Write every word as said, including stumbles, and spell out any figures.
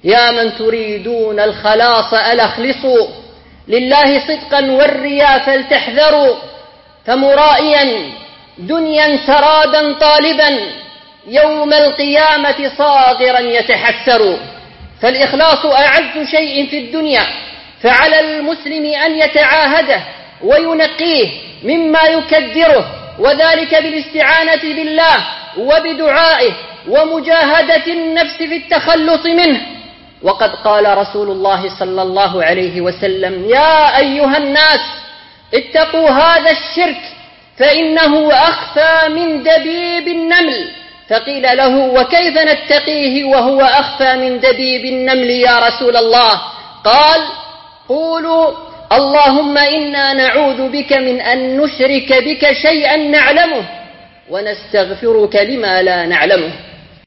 يا من تريدون الخلاص ألا اخلصوا لله صدقا والرياء فلتحذروا، فمرائيا دنيا سرادا طالبا يوم القيامة صاغرا يتحسر. فالإخلاص أعز شيء في الدنيا، فعلى المسلم أن يتعاهده وينقيه مما يكدره، وذلك بالاستعانة بالله وبدعائه ومجاهدة النفس في التخلص منه. وقد قال رسول الله صلى الله عليه وسلم: يا أيها الناس اتقوا هذا الشرك فإنه أخفى من دبيب النمل. فقيل له: وكيف نتقيه وهو أخفى من دبيب النمل يا رسول الله؟ قال: قولوا اللهم إنا نعوذ بك من أن نشرك بك شيئا نعلمه ونستغفرك لما لا نعلمه.